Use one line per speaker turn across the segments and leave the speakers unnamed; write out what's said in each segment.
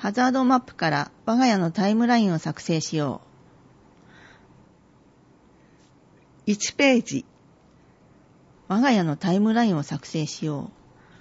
ハザードマップから我が家のタイムラインを作成しよ
う。1ページ。
我が家のタイムラインを作成しよう。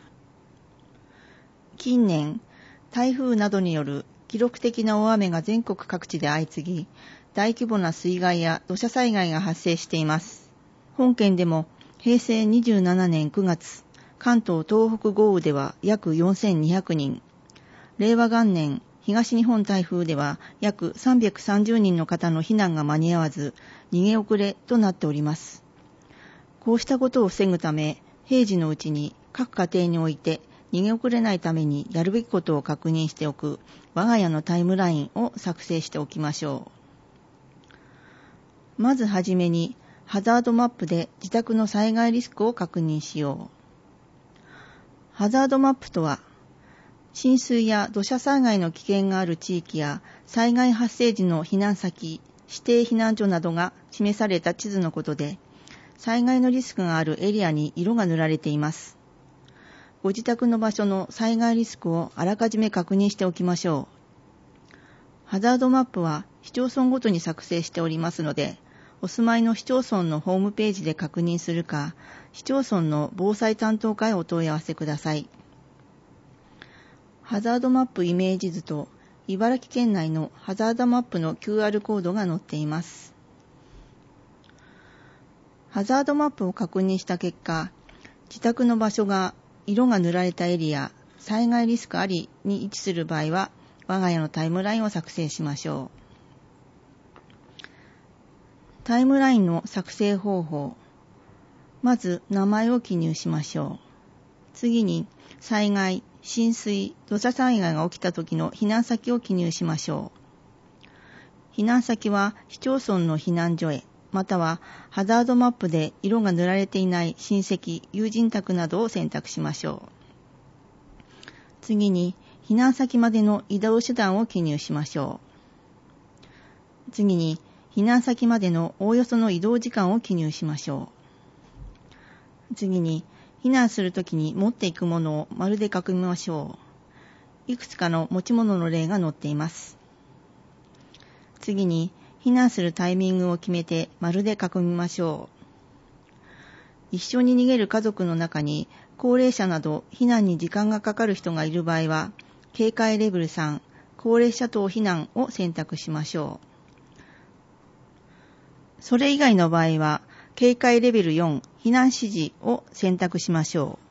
近年、台風などによる記録的な大雨が全国各地で相次ぎ、大規模な水害や土砂災害が発生しています。本県でも平成27年9月、関東東北豪雨では約4200人、令和元年東日本台風では約330人の方の避難が間に合わず、逃げ遅れとなっております。こうしたことを防ぐため、平時のうちに各家庭において逃げ遅れないためにやるべきことを確認しておく我が家のタイムラインを作成しておきましょう。まずはじめにハザードマップで自宅の災害リスクを確認しよう。ハザードマップとは、浸水や土砂災害の危険がある地域や災害発生時の避難先、指定避難所などが示された地図のことで、災害のリスクがあるエリアに色が塗られています。ご自宅の場所の災害リスクをあらかじめ確認しておきましょう。ハザードマップは市町村ごとに作成しておりますので、お住まいの市町村のホームページで確認するか、市町村の防災担当課へお問い合わせください。ハザードマップイメージ図と茨城県内のハザードマップの QR コードが載っています。ハザードマップを確認した結果、自宅の場所が色が塗られたエリア、災害リスクありに位置する場合は、我が家のタイムラインを作成しましょう。タイムラインの作成方法。まず名前を記入しましょう。次に災害、浸水、土砂災害が起きた時の避難先を記入しましょう。避難先は市町村の避難所へ、またはハザードマップで色が塗られていない親戚、友人宅などを選択しましょう。次に避難先までの移動手段を記入しましょう。次に避難先までのおおよその移動時間を記入しましょう。次に避難するときに持っていくものを丸で囲みましょう。いくつかの持ち物の例が載っています。次に避難するタイミングを決めて丸で囲みましょう。一緒に逃げる家族の中に高齢者など避難に時間がかかる人がいる場合は、警戒レベル3、高齢者等避難を選択しましょう。それ以外の場合は、警戒レベル4、避難指示を選択しましょう。